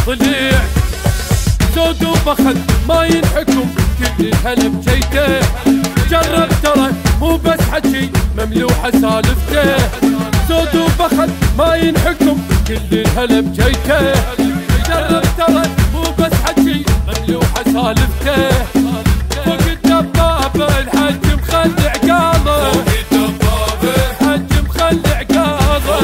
ضليع، سود وبخل ما ينحكم كل الهلا بجيته، جرب ترى مو بس حكي مملوحة سالفته، سود وبخل ما ينحكم كل الهلا بجيته، جرب ترى مو بس حكي مملوحة سالفته، فوق الدبابة الحج مخلع قاضه، فوق الدبابة الحج مخلع قاضه،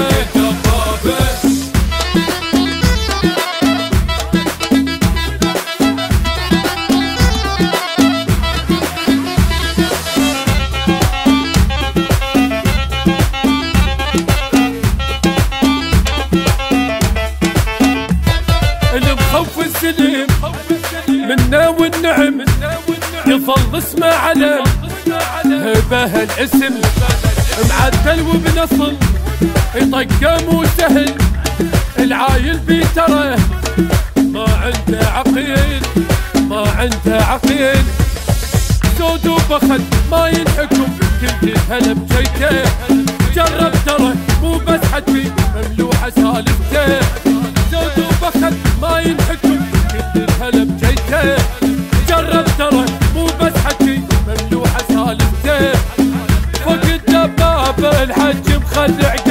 المخوف السلم منا والنعم يظل اسمه علم، هبه الاسم معدل وبنصل يطقم وسهل، العايل بيتره ما عنده عقيل، ما عنده عقيل، سود وبخل ما ينحكم كل الهلا بجيته، جرب ترى مو بس حكي مملوحة سالفته، سود وبخل ما ينحكم كل الهلا بجيته، جرب ترى مو بس حكي مملوحة سالفته، فوق الدبابة الحج مخلع